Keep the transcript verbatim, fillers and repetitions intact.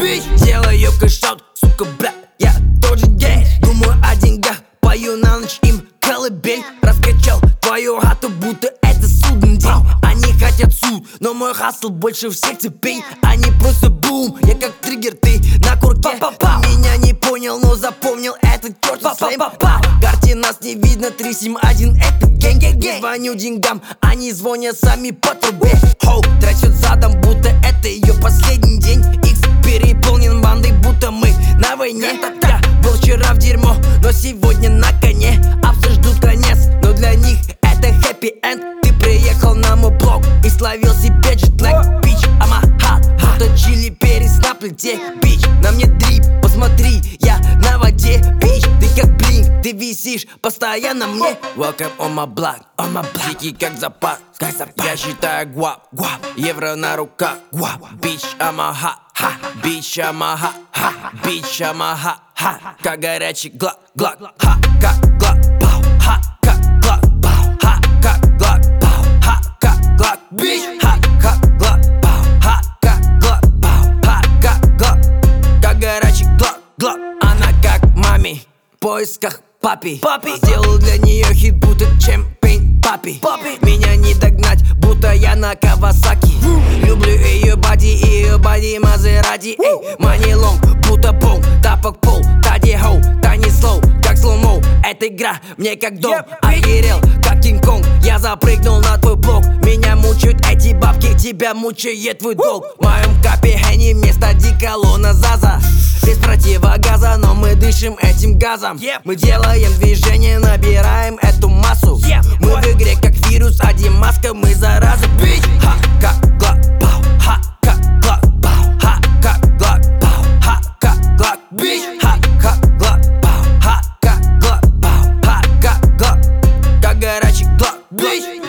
бич. Делаю кэшаут, сука, бля, я тот же гей. Думаю о деньгах, пою на ночь им колыбель. Раскачал твою хату, будто это судный день. Они хотят суд, но мой хасл больше всех цепей. Они просто бум, я как триггер, ты на курке. Ты меня не понял, но запомнил этот чертов слэм. В карте нас не видно, три семь один это гэнг. Не звоню деньгам, они звонят сами по трубе. Хоу, трясет задом, будто это ее последний день. Икс переполнен бандой, будто мы на войне. Я был вчера в дерьмо, но сегодня на коне. Апсы ждут конец, но для них это хэппи-энд. Ты приехал на мой блог и словил себе джетлэг. Бич, ама хат, будто чили перец на плите. Бич, на мне дрип, посмотри, я на воде. Бич, ты как блинк, ты висишь постоянно мне. Welcome on my block, on my block. Дикий как запас, как запас. Я считаю гуап, гуап. Евро на руках, гуап. Бич, ама ха, ха. Бич, ама ха, ха. Бич, ама ха, ха. Как горячий глак, глак. Ха, как глак, пау. Ха, как глак, пау. Ха, как глак, пау. Ха, как глак, бич. Ха, как глак, пау. Ха, как глак, пау. Ха, как глак. Как горячий глак, глак. Она как мами в поисках папи. Папи. Сделал для нее хит, будто чемпейн папи. Папи. Меня не догнать, будто я на Кавасаки. Люблю ее бади и ее бади Мазерати. Эй, мани лонг, будто бонг. Тапок пол, тади хоу, тани слоу. Как слоумоу, эта игра мне как дом. Охерел, как Кинг-Конг, я запрыгнул на твой блок. Меня мучают эти бабки, тебя мучает твой долг. В моем капе Хенни вместо диколона Заза. Без противогаза, но мы дышим этим газом. Мы делаем движение, набираем эту массу. Мы в игре как вирус, один маска, мы зараза. Бич, ха, как глак, пау. Ха, как глак, пау. Ха, как глак, пау. Ха, как глак, бич. Ха, как глак, пау. Ха, как глак, пау. Ха, как глак. Как горячий глак, бич.